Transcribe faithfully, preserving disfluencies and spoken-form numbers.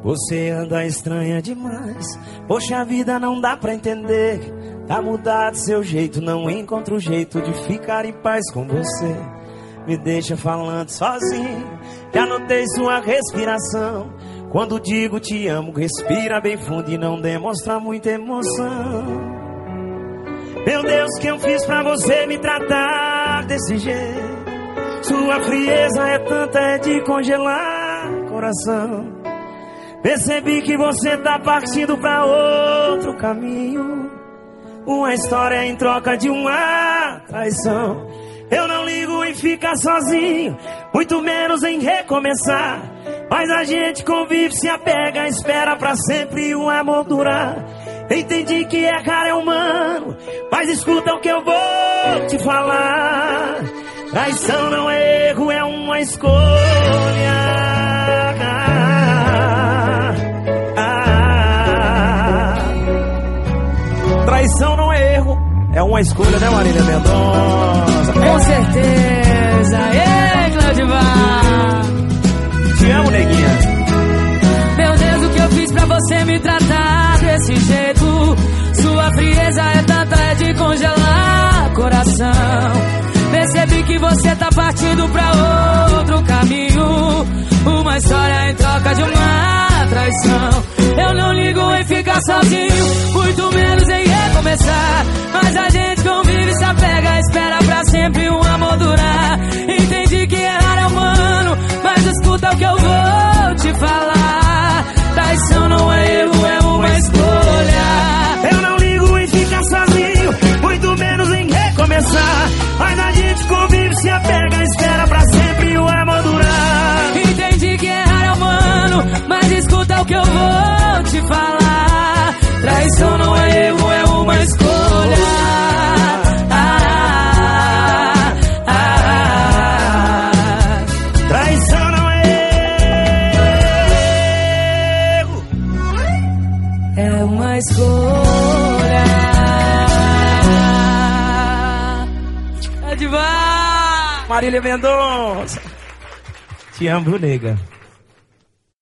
Você anda estranha demais. Poxa, a vida não dá pra entender. Tá mudado seu jeito, não encontro jeito de ficar em paz com você. Me deixa falando sozinho, já notei sua respiração. Quando digo te amo, respira bem fundo e não demonstra muita emoção. Meu Deus, que eu fiz pra você me tratar desse jeito? Sua frieza é tanta, é de congelar coração. Percebi que você tá partindo pra outro caminho, uma história em troca de uma traição. Eu não ligo em ficar sozinho, muito menos em recomeçar. Mas a gente convive, se apega, espera pra sempre o amor durar. Entendi que errar é humano, mas escuta o que eu vou te falar. Traição não é erro, é uma escolha. Ah, traição não é erro, é uma escolha, né, Marília Mendonça? Com certeza. Ei, Claudivar, te amo, neguinha. Meu Deus, o que eu fiz pra você me tratar desse jeito? Sua frieza é tanta, é de congelar coração. Percebi que você tá partindo pra outro caminho, uma história em troca de uma traição. Eu não ligo em ficar sozinho, muito menos em recomeçar. Mas a gente convive, se apega, espera pra sempre um amor durar. Entendi que errar é humano, mas escuta o que eu vou te falar. Traição não é erro, é uma escolha. Eu não ligo em ficar sozinho, muito menos em recomeçar. Mas a gente convive, se apega, espera pra sempre o amor durar. Entendi que errar é humano, mas escuta o que eu vou te falar. Traição não é erro, é uma escolha. Ah, ah, ah. Traição não é erro, é uma escolha. Adivar! Marília Mendonça, te amo, nega.